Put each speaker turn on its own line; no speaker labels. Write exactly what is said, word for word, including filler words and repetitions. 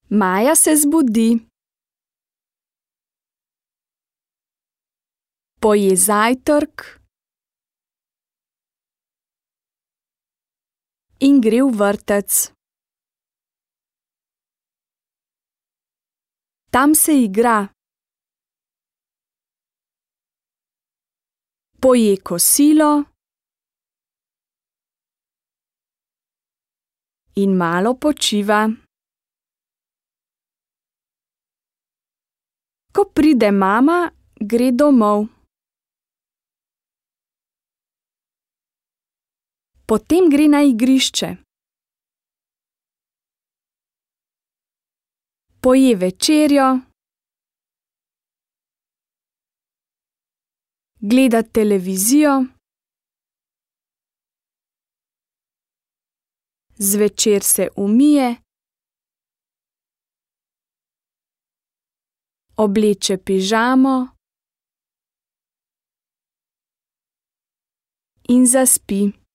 Maja se zbudi. Poje zajtrk in gre v vrtec. Tam se igra. Poje kosilo in malo počiva. Ko pride mama, gre domov. Potem gre na igrišče. Poje večerjo, gleda televizijo, zvečer se umije, obleče pižamo in zaspi.